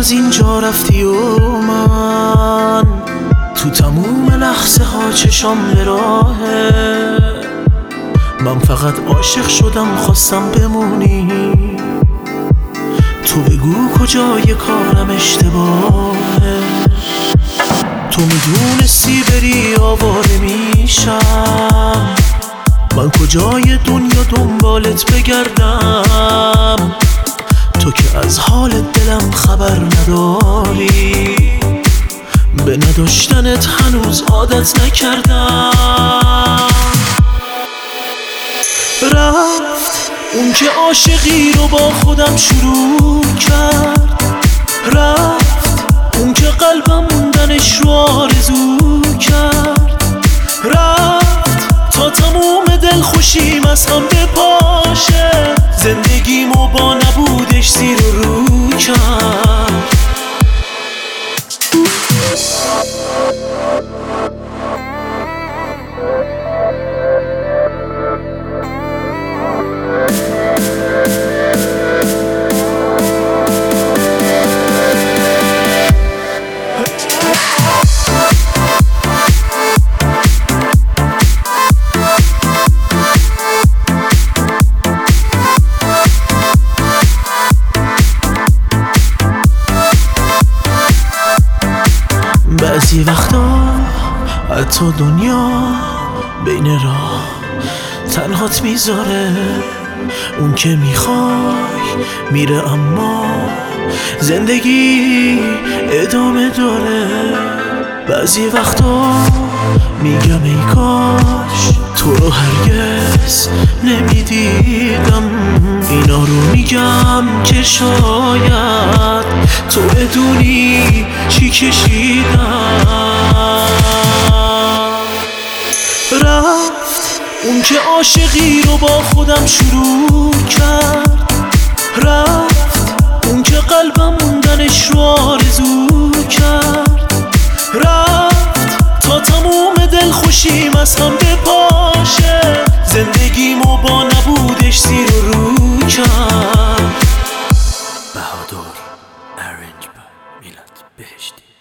از اینجا رفتی و من تو تموم لحظه ها چشام به راهه. من فقط عاشق شدم خواستم بمونی، تو بگو کجای کارم اشتباهه. تو میدونستی بری آواره میشم، من کجای دنیا دنبالت بگردم. تو که از حال دلم خبر نداری، به نداشتنت هنوز عادت نکردم. رفت اون که عاشقی رو با خودم شروع کرد، رفت اون که قلبم موندنش رو آرزو کرد، رفت تا تموم دلخوشیم از هم بپاشه، زندگیمو با نبودش زیر و رو کرد. بعضی وقتا حتی دنیا بین راه تنهات میذاره، اون که میخوای میره اما زندگی ادامه داره. بعضی وقتا میگم ای کاش تو رو هرگز نمیدیدم، اینا رو میگم که شاید تو بدونی چی کشیدم. رفت اون که عاشقی رو با خودم شروع کرد، رفت اون که قلبم موندنش رو آرزو کرد، رفت تا تموم دلخوشیم از هم بپاشه، زندگیمو با نبودش زیر و رو کرد. بهادر ارنج میلاد بهشتی.